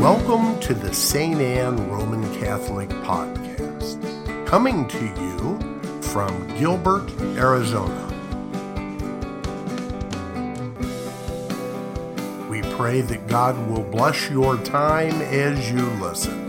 Welcome to the St. Anne Roman Catholic Podcast, coming to you from Gilbert, Arizona. We pray that God will bless your time as you listen.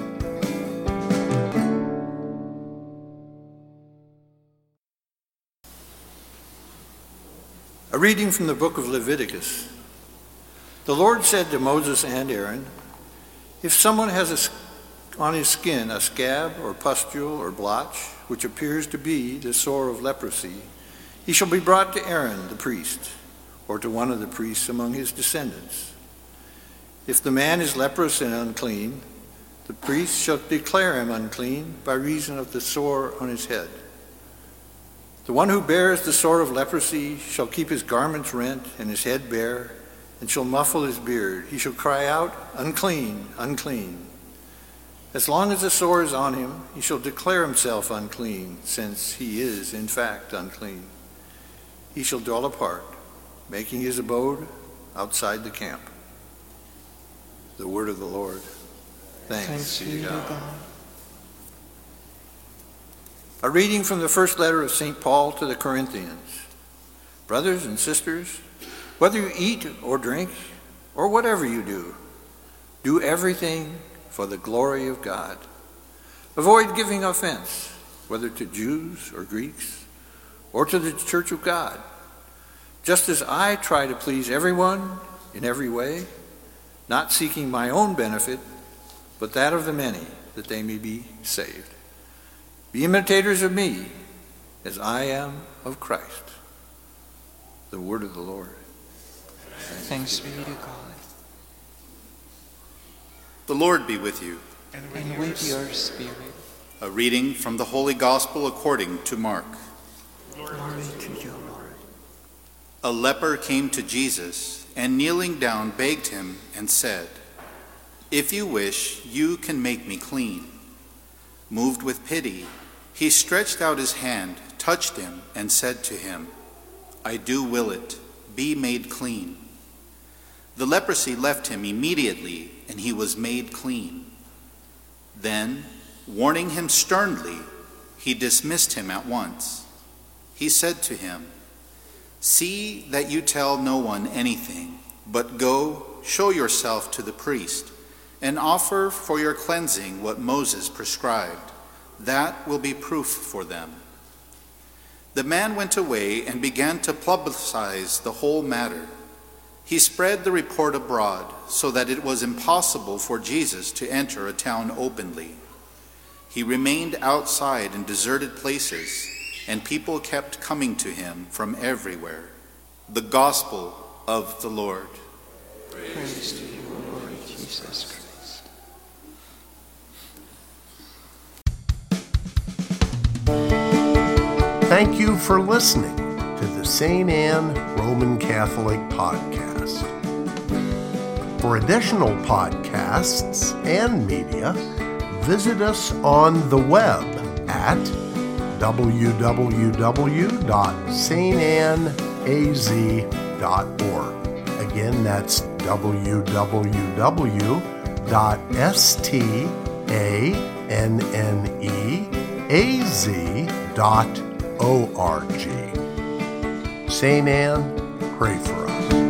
A reading from the book of Leviticus. The Lord said to Moses and Aaron, "If someone has on his skin a scab or pustule or blotch, which appears to be the sore of leprosy, he shall be brought to Aaron the priest, or to one of the priests among his descendants. If the man is leprous and unclean, the priest shall declare him unclean by reason of the sore on his head. The one who bears the sore of leprosy shall keep his garments rent and his head bare, and shall muffle his beard. He shall cry out, 'Unclean, unclean.' As long as the sore is on him, he shall declare himself unclean, since he is in fact unclean. He shall dwell apart, making his abode outside the camp." The word of the Lord. Thanks be to God. A reading from the first letter of St. Paul to the Corinthians. Brothers and sisters, whether you eat or drink, or whatever you do everything for the glory of God. Avoid giving offense, whether to Jews or Greeks, or to the church of God, just as I try to please everyone in every way, not seeking my own benefit, but that of the many, that they may be saved. Be imitators of me, as I am of Christ. The word of the Lord. Thanks be to God. The Lord be with you. And with your spirit. A reading from the Holy Gospel according to Mark. Glory to you, Lord. A leper came to Jesus and, kneeling down, begged him and said, "If you wish, you can make me clean." Moved with pity, he stretched out his hand, touched him, and said to him, "I do will it. Be made clean." The leprosy left him immediately, and he was made clean. Then, warning him sternly, he dismissed him at once. He said to him, "See that you tell no one anything, but go, show yourself to the priest, and offer for your cleansing what Moses prescribed. That will be proof for them." The man went away and began to publicize the whole matter. He spread the report abroad, so that it was impossible for Jesus to enter a town openly. He remained outside in deserted places, and people kept coming to him from everywhere. The Gospel of the Lord. Praise to you, Lord Jesus Christ. Thank you for listening to the St. Anne Roman Catholic Podcast. For additional podcasts and media, visit us on the web at www.stanaz.org. Again, that's www.stanneaz.org. St. Anne, pray for us.